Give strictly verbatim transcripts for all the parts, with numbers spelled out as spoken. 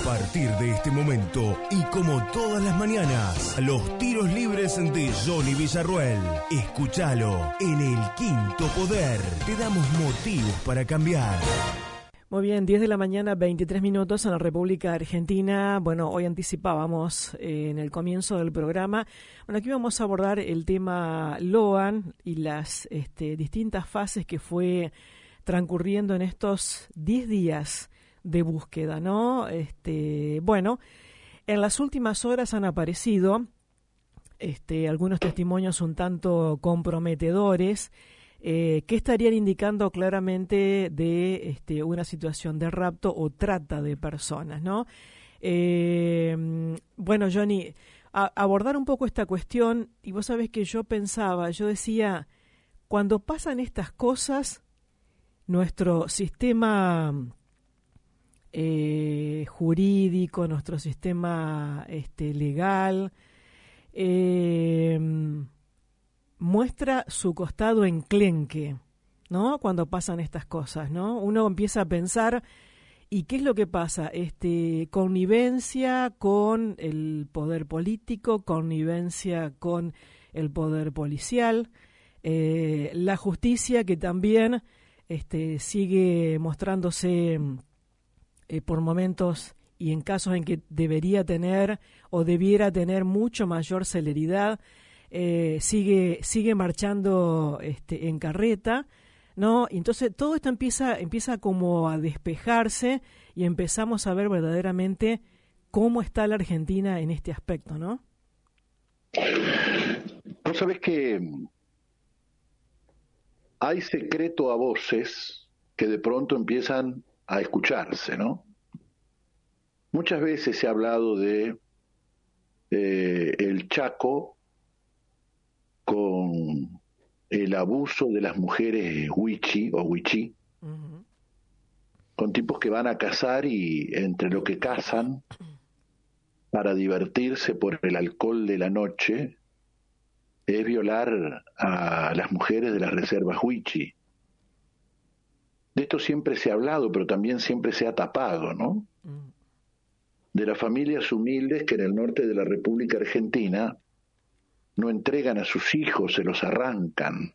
partir de este momento y como todas las mañanas, los tiros libres de Johnny Villarruel. Escúchalo en El Quinto Poder. Te damos motivos para cambiar. Muy bien, diez de la mañana, veintitrés minutos en la República Argentina. Bueno, hoy anticipábamos eh, en el comienzo del programa, bueno, aquí vamos a abordar el tema Loan y las este, distintas fases que fue transcurriendo en estos diez días de búsqueda, ¿no? Este, bueno, en las últimas horas han aparecido este, algunos testimonios un tanto comprometedores, Eh, que estarían indicando claramente de este, una situación de rapto o trata de personas, ¿no? Eh, bueno, Johnny, a, abordar un poco esta cuestión, y vos sabés que yo pensaba, yo decía, cuando pasan estas cosas, nuestro sistema eh, jurídico, nuestro sistema este, legal, eh, muestra su costado enclenque, ¿no? Cuando pasan estas cosas, ¿no? Uno empieza a pensar, ¿y qué es lo que pasa? Este, connivencia con el poder político, connivencia con el poder policial, eh, la justicia que también este, sigue mostrándose eh, por momentos y en casos en que debería tener o debiera tener mucho mayor celeridad, Eh, sigue sigue marchando este, en carreta, ¿no? Entonces todo esto empieza empieza como a despejarse y empezamos a ver verdaderamente cómo está la Argentina en este aspecto, ¿no? Vos sabés que hay secreto a voces que de pronto empiezan a escucharse, ¿no? Muchas veces se ha hablado de eh, el Chaco con el abuso de las mujeres huichi o huichí, uh-huh. Con tipos que van a cazar y entre lo que cazan para divertirse por el alcohol de la noche es violar a las mujeres de las reservas huichi. De esto siempre se ha hablado, pero también siempre se ha tapado, ¿no? Uh-huh. De las familias humildes que en el norte de la República Argentina no entregan a sus hijos, se los arrancan.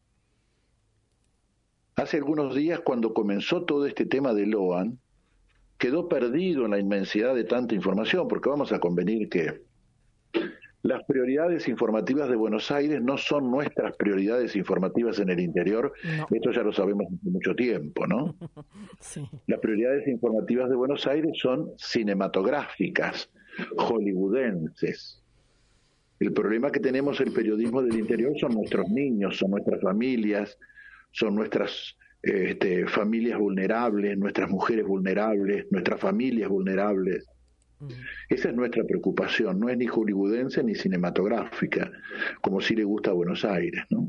Hace algunos días, cuando comenzó todo este tema de Loan, quedó perdido en la inmensidad de tanta información, porque vamos a convenir que las prioridades informativas de Buenos Aires no son nuestras prioridades informativas en el interior, no. Esto ya lo sabemos hace mucho tiempo, ¿no? Sí. Las prioridades informativas de Buenos Aires son cinematográficas, hollywoodenses. El problema que tenemos el periodismo del interior son nuestros niños, son nuestras familias, son nuestras este, familias vulnerables, nuestras mujeres vulnerables, nuestras familias vulnerables. Mm. Esa es nuestra preocupación, no es ni hollywoodense ni cinematográfica, como sí le gusta a Buenos Aires, ¿no?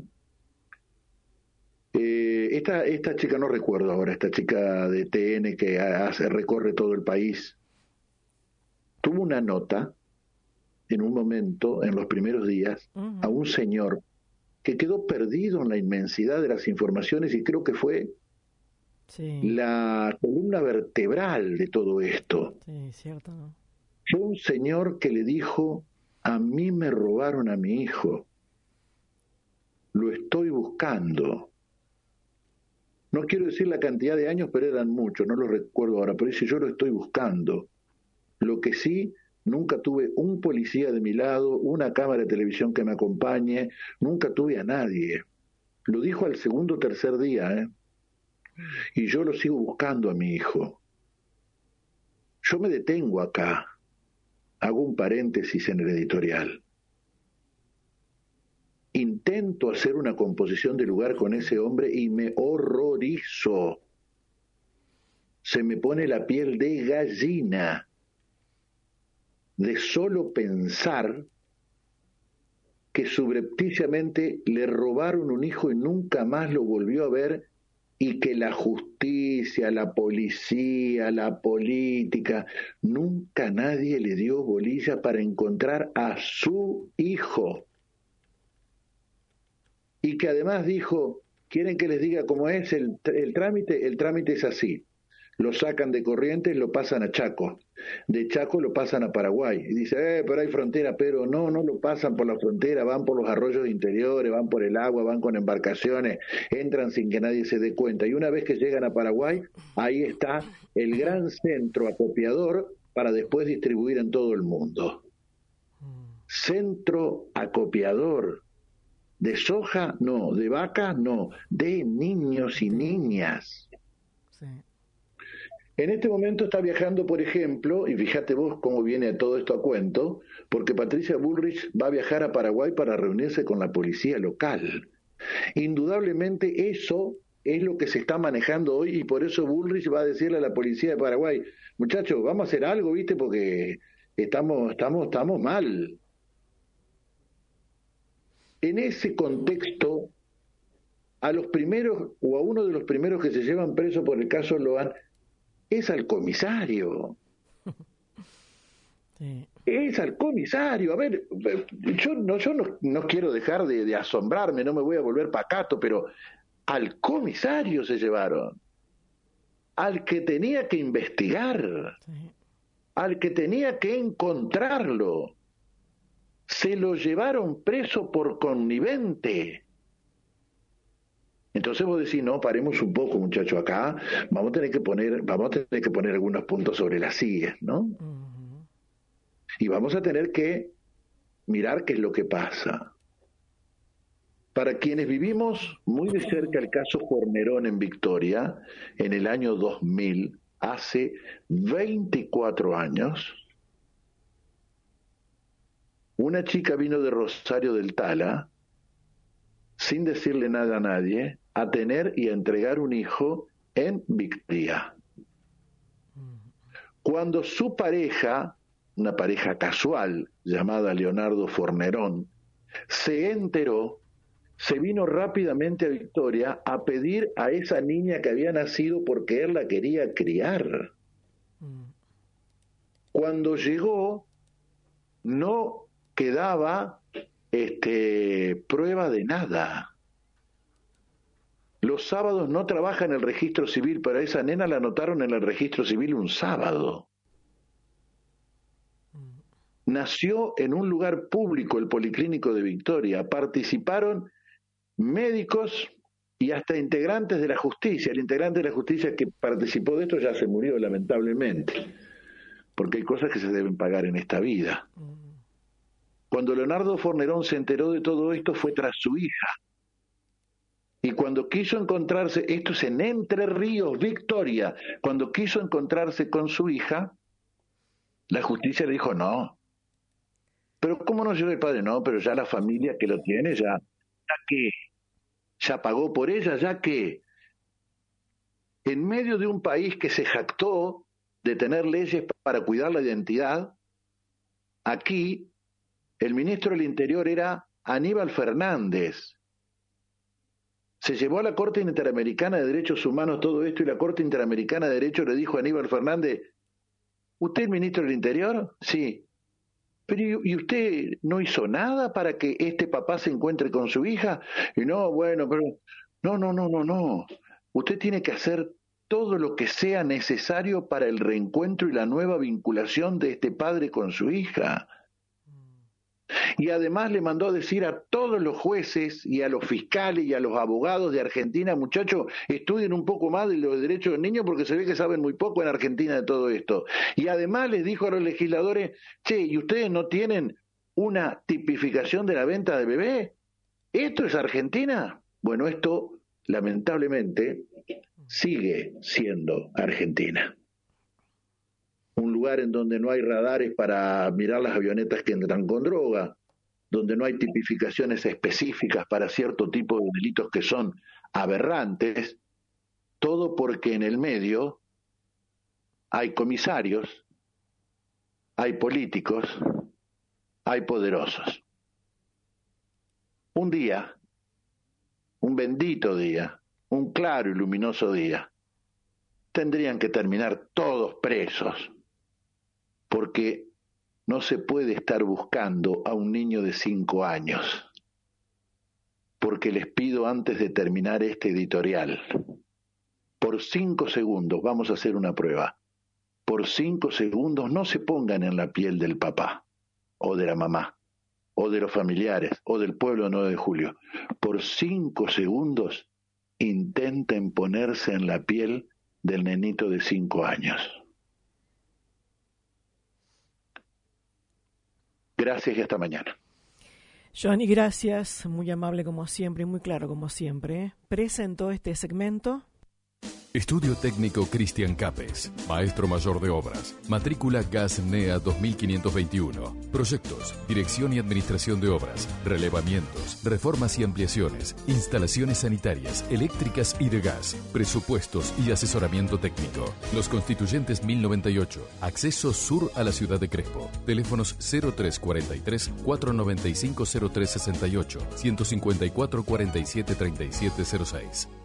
Eh, esta, esta chica, no recuerdo ahora, esta chica de T N que hace, recorre todo el país, tuvo una nota en un momento, en los primeros días, uh-huh. a un señor que quedó perdido en la inmensidad de las informaciones y creo que fue sí. la columna vertebral de todo esto. Sí, cierto, ¿no? Fue un señor que le dijo, a mí me robaron a mi hijo, lo estoy buscando. No quiero decir la cantidad de años, pero eran muchos, no lo recuerdo ahora, pero dice, yo lo estoy buscando. Lo que sí, nunca tuve un policía de mi lado, una cámara de televisión que me acompañe, nunca tuve a nadie. Lo dijo al segundo o tercer día, ¿eh? Y yo lo sigo buscando a mi hijo. Yo me detengo acá, hago un paréntesis en el editorial. Intento hacer una composición de lugar con ese hombre y me horrorizo. Se me pone la piel de gallina de solo pensar que subrepticiamente le robaron un hijo y nunca más lo volvió a ver, y que la justicia, la policía, la política, nunca nadie le dio bolilla para encontrar a su hijo. Y que además dijo, ¿quieren que les diga cómo es el, el trámite? El trámite es así. Lo sacan de Corrientes, lo pasan a Chaco. de Chaco lo pasan a Paraguay. Y dice, eh, pero hay frontera, pero no, no lo pasan por la frontera, van por los arroyos interiores, van por el agua, van con embarcaciones, entran sin que nadie se dé cuenta. Y una vez que llegan a Paraguay, ahí está el gran centro acopiador para después distribuir en todo el mundo. Centro acopiador. ¿De soja? No. ¿De vaca? No. De niños y niñas. Sí. En este momento está viajando, por ejemplo, y fíjate vos cómo viene todo esto a cuento, porque Patricia Bullrich va a viajar a Paraguay para reunirse con la policía local. Indudablemente eso es lo que se está manejando hoy y por eso Bullrich va a decirle a la policía de Paraguay, muchachos, vamos a hacer algo, ¿viste? Porque estamos, estamos, estamos mal. En ese contexto, a los primeros, o a uno de los primeros que se llevan preso por el caso Loan, es al comisario. Sí. Es al comisario. A ver, yo no, yo no, no quiero dejar de, de asombrarme, no me voy a volver pacato, pero al comisario se llevaron. Al que tenía que investigar. Sí. Al que tenía que encontrarlo. Se lo llevaron preso por connivente. Entonces vos decís, no, paremos un poco, muchachos, acá vamos a tener que poner, vamos a tener que poner algunos puntos sobre las sillas, ¿no? Uh-huh. Y vamos a tener que mirar qué es lo que pasa. Para quienes vivimos muy de cerca el caso Fornerón en Victoria, en el año dos mil, hace veinticuatro años, una chica vino de Rosario del Tala, sin decirle nada a nadie, a tener y a entregar un hijo en Victoria. Cuando su pareja, una pareja casual llamada Leonardo Fornerón, se enteró, se vino rápidamente a Victoria a pedir a esa niña que había nacido porque él la quería criar. Cuando llegó, no quedaba este, prueba de nada. Los sábados no trabaja en el registro civil, pero a esa nena la anotaron en el registro civil un sábado. Nació en un lugar público, el Policlínico de Victoria. Participaron médicos y hasta integrantes de la justicia. El integrante de la justicia que participó de esto ya se murió, lamentablemente, porque hay cosas que se deben pagar en esta vida. Cuando Leonardo Fornerón se enteró de todo esto fue tras su hija. Y cuando quiso encontrarse, esto es en Entre Ríos, Victoria, cuando quiso encontrarse con su hija, la justicia le dijo no. Pero ¿cómo no llegó el padre? No, pero ya la familia que lo tiene, ya, ya que, ya pagó por ella, ya que, en medio de un país que se jactó de tener leyes para cuidar la identidad, aquí el ministro del Interior era Aníbal Fernández. Se llevó a la Corte Interamericana de Derechos Humanos todo esto y la Corte Interamericana de Derechos le dijo a Aníbal Fernández, ¿usted es ministro del Interior? Sí. Pero ¿y usted no hizo nada para que este papá se encuentre con su hija? Y no, bueno, pero no, no, no, no, no. Usted tiene que hacer todo lo que sea necesario para el reencuentro y la nueva vinculación de este padre con su hija. Y además le mandó a decir a todos los jueces y a los fiscales y a los abogados de Argentina, muchachos, estudien un poco más de los derechos del niño porque se ve que saben muy poco en Argentina de todo esto. Y además les dijo a los legisladores, che, ¿y ustedes no tienen una tipificación de la venta de bebé? ¿Esto es Argentina? Bueno, esto lamentablemente sigue siendo Argentina. Un lugar en donde no hay radares para mirar las avionetas que entran con droga, donde no hay tipificaciones específicas para cierto tipo de delitos que son aberrantes, todo porque en el medio hay comisarios, hay políticos, hay poderosos. Un día, un bendito día, un claro y luminoso día, tendrían que terminar todos presos, porque no se puede estar buscando a un niño de cinco años. Porque les pido antes de terminar este editorial, por cinco segundos vamos a hacer una prueba. por cinco segundos no se pongan en la piel del papá o de la mamá o de los familiares o del pueblo nueve de julio. Por cinco segundos intenten ponerse en la piel del nenito de cinco años. Gracias y hasta mañana. Johnny, gracias, muy amable como siempre y muy claro como siempre. Presentó este segmento. Estudio Técnico Cristian Capes, Maestro Mayor de Obras, matrícula G A S N E A dos mil quinientos veintiuno. Proyectos, Dirección y Administración de Obras, Relevamientos, Reformas y Ampliaciones, Instalaciones Sanitarias, Eléctricas y de gas, Presupuestos y Asesoramiento Técnico. Los Constituyentes mil noventa y ocho, Acceso Sur a la ciudad de Crespo. Teléfonos cero tres cuarenta y tres, cuatrocientos noventa y cinco, cero tres sesenta y ocho, ciento cincuenta y cuatro, cuarenta y siete, treinta y siete cero seis.